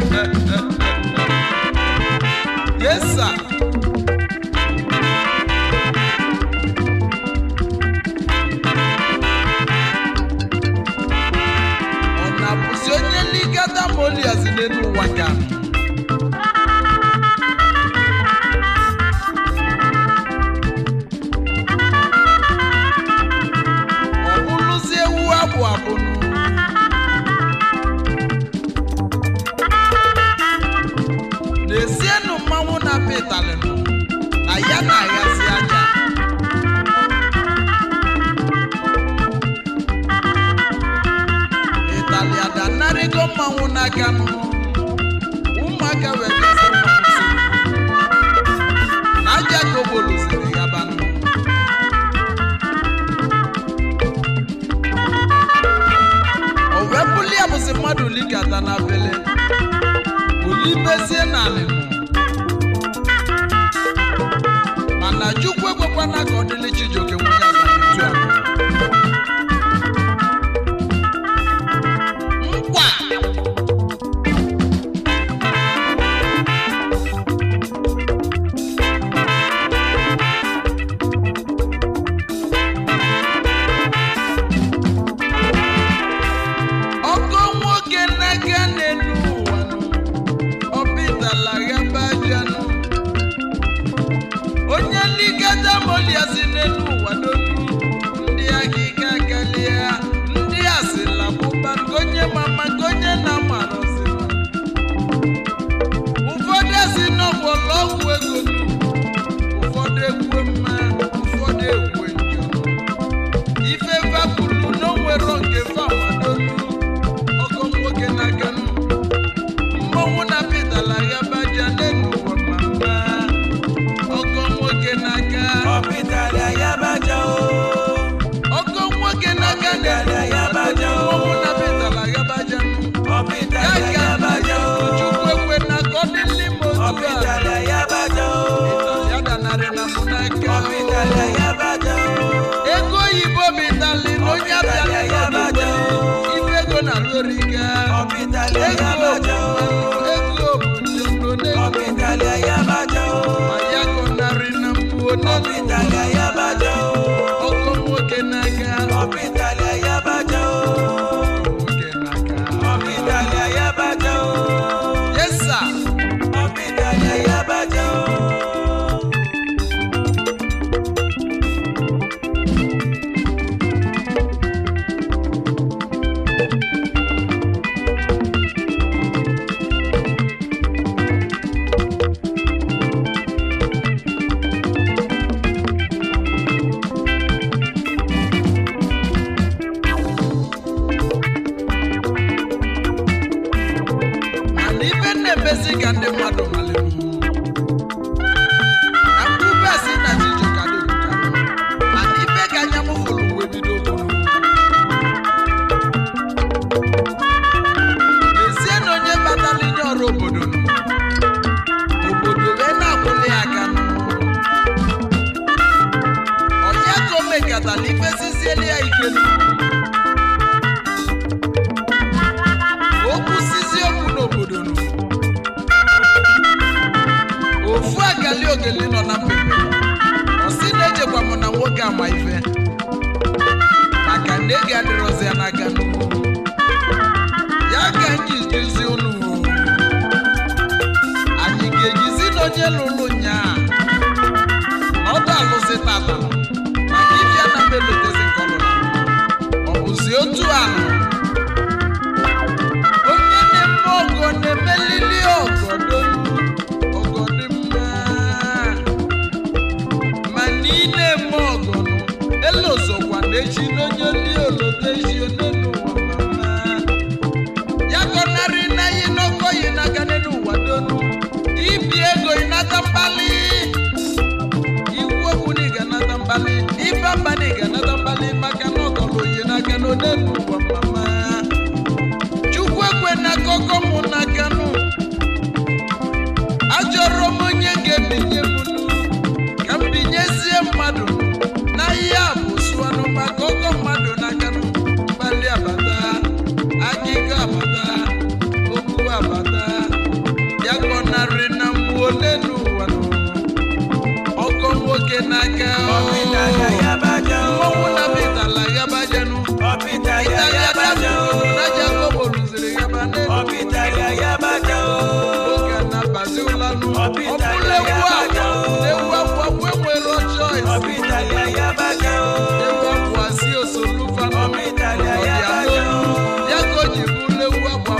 Yes, sir. Ona pusionye ligada moli azinenu wakano. Obuluzie uwabu abunu. Nesienu mamu na petalenu. Ayana ayasi aja. Italia danarigo mamu na kanu. Umaka wekese mamusi. Naja kobolu siri gabanu. Owepulia musimadu ligata na vele. Ulibezie na lemu. Mana chukwe kwa na kodili chijoke mwenye za Mkwa. Oko mwoke na ganenu wanu. Opita la gabajanu. Onye ligada moli azinenu wadonu. Ndi akika kalia. Ndi asila buba ngonye mama ngonye na marosila. Ufode asino bolo egonu. Ufode kwema, ufode kwenjono. Ife vapulu no weronge fa wadonu. Oko mwoke na ganu. Mmomu na pita la gabajanenu wa mama. Oko mwoke na ganu. Opitalia yabajao. Oko mwoke na ganu. Yabajao. Mmomu na pita la gabajanu. Opitalia yabajao. Chukwekwe na kodili motua. Opitalia yabajao. Yada nare na munaka. Opitalia yabajao. Ego yibo bitali no Opitalia yabajao. Ifego na loriga. Opitalia yabajao. Ego bujono ne. Opitalia yabajao. Mayako nare na muone. Opitalia yabajao. Oko mwoke naga. Opitalia yabajao. Mwoke naga. Opitalia yabajao. Yes sir. Opitalia yabajao. Ife nebezi gande mwado malemu. Akube si na jijo kade kukano. Ife kanya mufulu webido kunu. Ezie nonye batali nyoro obodo nu. Obodo wena kule akanu. Oya kome katali ife sisieli ya ikelu. Oku sisi oku n'obodo nu. Ofu agali ogeli nọ na pepe. Osi na-ejekwa mụ na nwoke ama ife. Maka na ego adịrọzi ya n'aka n'ugwu. Ya ka anyị jizi unu. Anyị ga-ejizi n'onye lụrụ nyaa. Na ọ da-alụsị tata. Maka ife na melotezi nke ọlụ na. Ọ bụzi otu anụ. Onye na-eme ọgọ na-emelili ọgọdọ. Ọgọdị mma. Ma n'ile eme ọgọ nụ. Elozokwa na-echi n'onye ndị olote echi onenu ụwa mama. Ya gọnarị na yi n'ọkọ yi n'aka n'elu ụwa donu. Ibi ego ịnata mkpali. Ikwu okwu na ị ga-anata mkpali. Ife mba na ị ga-anata mkpali maka na ọgọlụ yi n'aka n'onenu ụwa mama. narị na mgbu ole n'ụwa ọkọ nwoke n'aka mmọnwụ na bitala ya bajanụ Italia bajanụ naja gobo lụziri ya banenu oge na bazi ụlanụ ọbụla egwu akwa enwere choice egwu akwa si osolufanụ ọbịanụ ya ka o ji bụrụ egwu akwa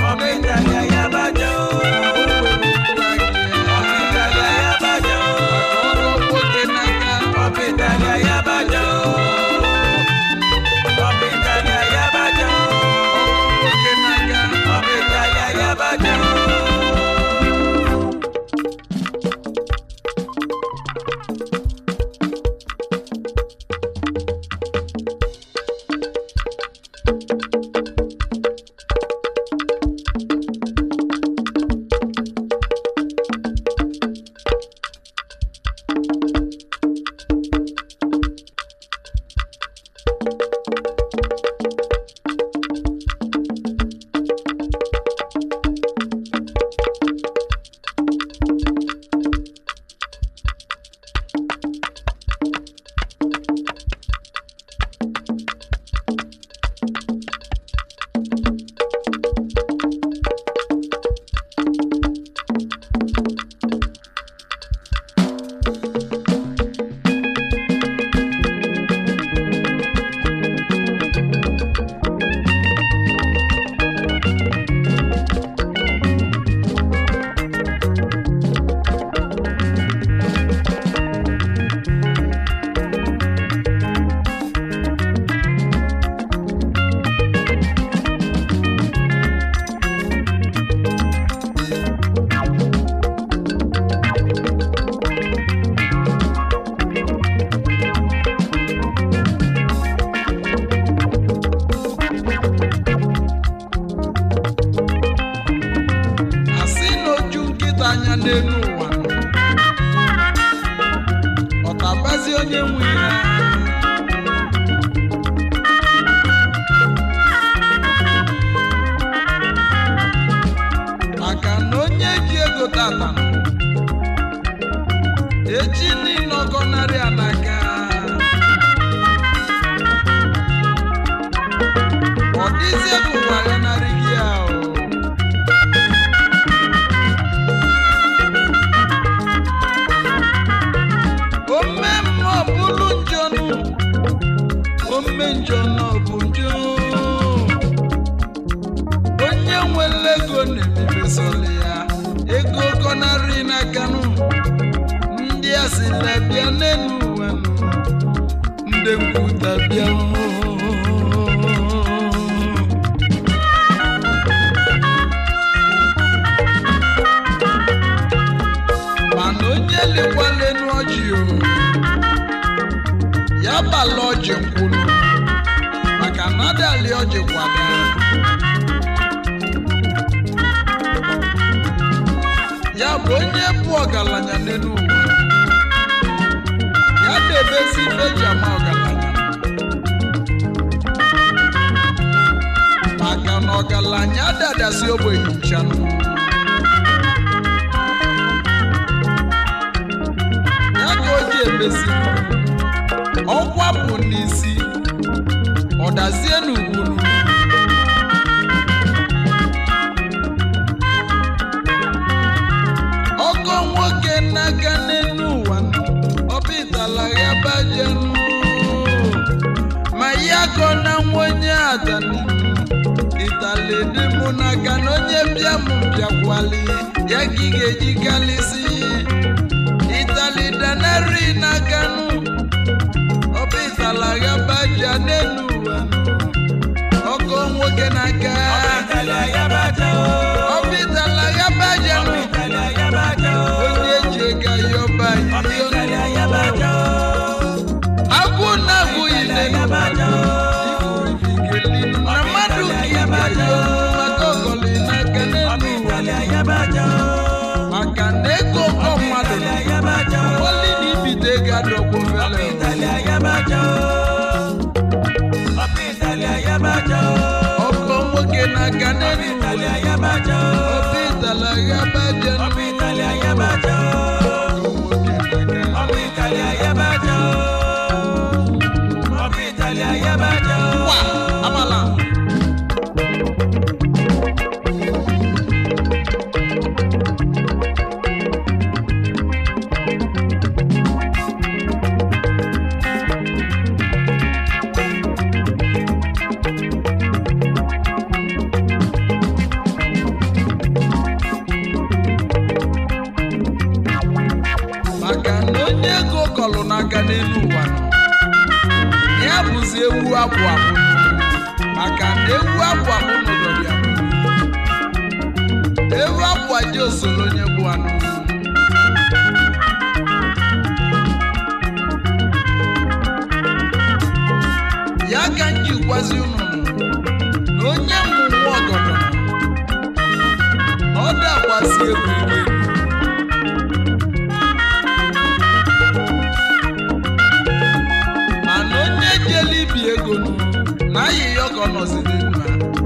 Italia ewu abụ abụ maka na ewu abụ abụ n'obodo ya ewu abụ aja osoro onye bụ anụ ya ka m ji gwazi unu na onye mmụmụ ọgọdọ ọ dakwasị egwu ike mana onye jele ibi ego na ayịya ọgọ nọziri nna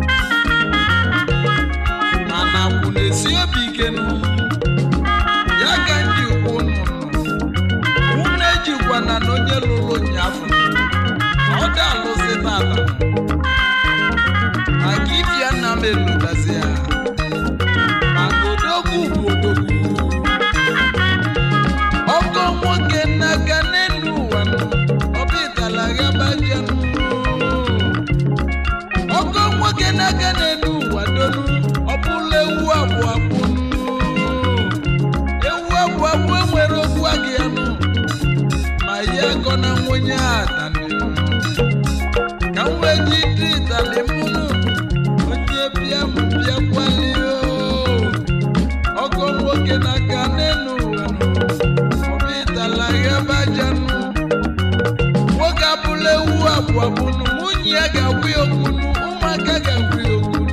mana akwụ na-esi obi ike ya ka m ji kwu unu ejikwana na onye lụrụ ụnyaahụ ọ dị alụsị tata maka ibi ya nna m elugazi ya maka odogwu bụ odogwu ọgọ nwoke n'aka n'elu ụwa ọbụ ịtala ghabaja ọgọ nwoke n'aka n'elu ụwa dolu ọ bụla ewu abụọ enwere okwu a gị anụ ma ya gọ na nwenye ada ka m wee ji dị ịtali mụnụ onye bịa m bịa kwali ọgọ nwoke n'aka n'elu ụwa ọbụ ịtala ghabaja nwoke abụla ewu abụọ bụnụ nwunye ya ga-agwụ ya okwunu ụmụaka ga-agwụ ya okwunu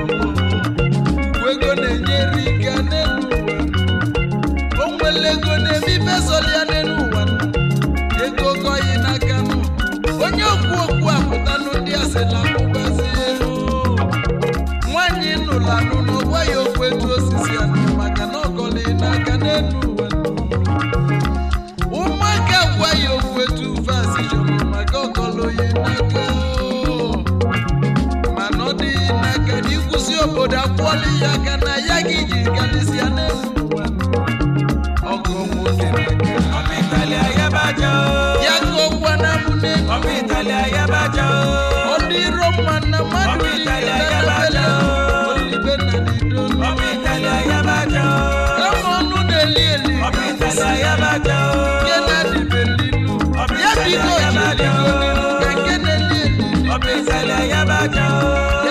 ego na-enyere ike n'elu ụwa o nwere ego na-eme ibe sọrọ ya n'elu ụwa ego gọyi n'aka onye okwu apụtanụ ndị asịla mụbazie nwaanyị nụrụ anụ na ọgwa ya okwu etu osisi anụ maka na ọgọli n'aka n'elu ụwa ụmụaka gwa ya okwu etu vasị chọrọ maka ọgọloyi n'aka mana ọ dịghị n'aka na ikwụsị obodo akwụọla ya aka na ya gị ji galịsịa n'elu ụwa ọgọ nwoke ya ka ọkwa na mụ n'elu ọ dịrọ mma na mmadụ olibe na n'ido kama ọnụ na-eli eli nke na-adịbe n'ilu ya bigo ji eligo n'ilu ka nke na-eli eli